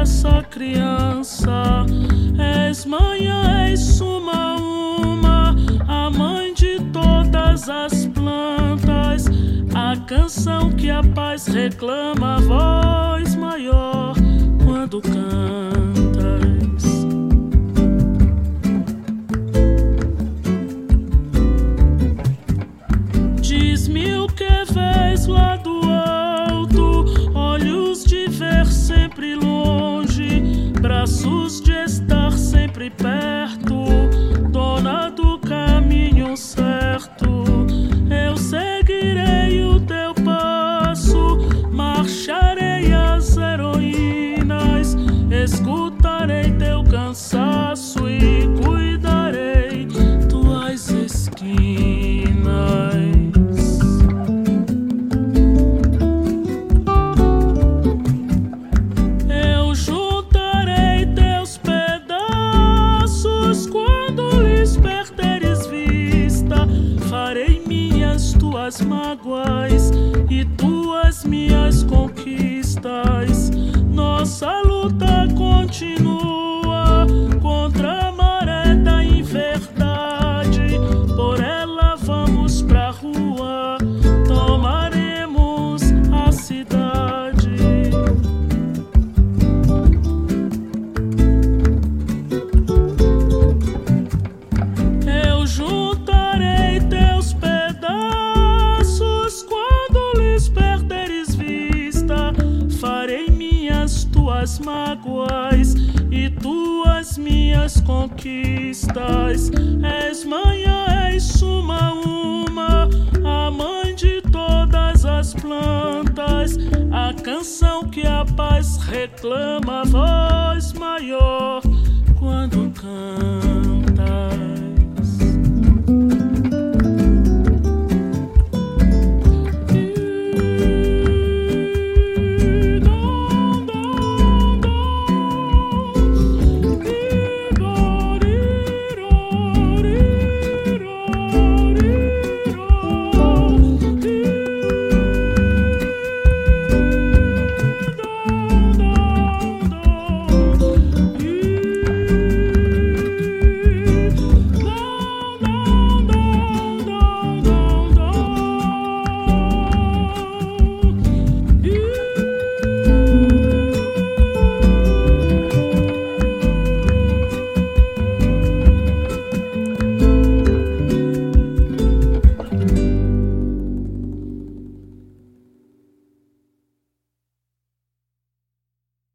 dessa criança. És mãe, és suma uma, a mãe de todas as plantas, a canção que a paz reclama, a voz maior quando cantas. Diz-me o que vês lá do alto, olhos de ver sempre longe, braços de estar sempre perto, dona do caminho certo. Eu seguirei o teu passo, marcharei as heroínas, escutarei teu cansaço e cuidarei tuas esquinas. Eu juntarei teus pedaços quando lhes perderes vista, farei minhas tuas mágoas e tuas minhas conquistas. Nossa luta continua contra a maré da inverdade, por ela vamos pra rua, tomaremos a cidade. Eu juntarei teus pedaços quando lhes perderes vista, farei minhas tuas mágoas e tuas minhas conquistas. És mãe, és suma uma, a mãe de todas as plantas, a canção que a paz reclama, a voz maior quando canta.